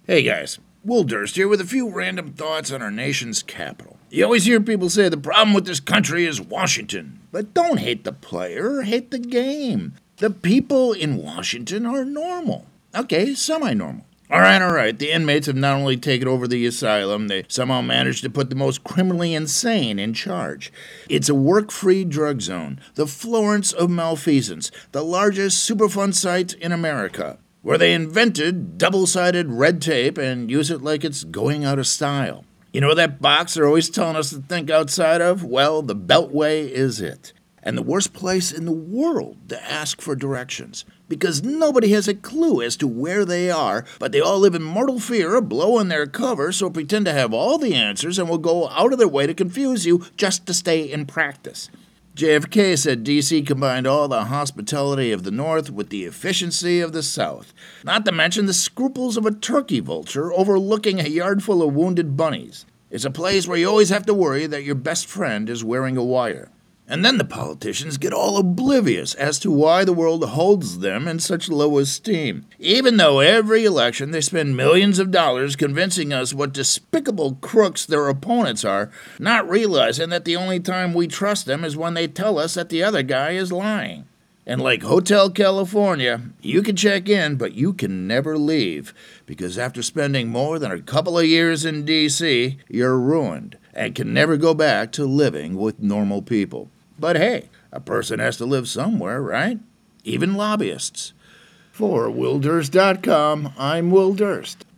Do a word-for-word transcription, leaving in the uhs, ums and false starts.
Hey guys, Will Durst here with a few random thoughts on our nation's capital. You always hear people say the problem with this country is Washington. But don't hate the player, hate the game. The people in Washington are normal. Okay, semi-normal. Alright, alright, the inmates have not only taken over the asylum, they somehow managed to put the most criminally insane in charge. It's a work-free drug zone, the Florence of malfeasance, the largest Superfund site in America, where they invented double-sided red tape and use it like it's going out of style. You know that box they're always telling us to think outside of? Well, the Beltway is it. And the worst place in the world to ask for directions, because nobody has a clue as to where they are, but they all live in mortal fear of blowing their cover, so pretend to have all the answers and will go out of their way to confuse you just to stay in practice. J F K said D C combined all the hospitality of the North with the efficiency of the South, not to mention the scruples of a turkey vulture overlooking a yard full of wounded bunnies. It's a place where you always have to worry that your best friend is wearing a wire. And then the politicians get all oblivious as to why the world holds them in such low esteem, even though every election they spend millions of dollars convincing us what despicable crooks their opponents are, not realizing that the only time we trust them is when they tell us that the other guy is lying. And like Hotel California, you can check in, but you can never leave, because after spending more than a couple of years in D C, you're ruined and can never go back to living with normal people. But hey, a person has to live somewhere, right? Even lobbyists. For Will Durst dot com, I'm Will Durst.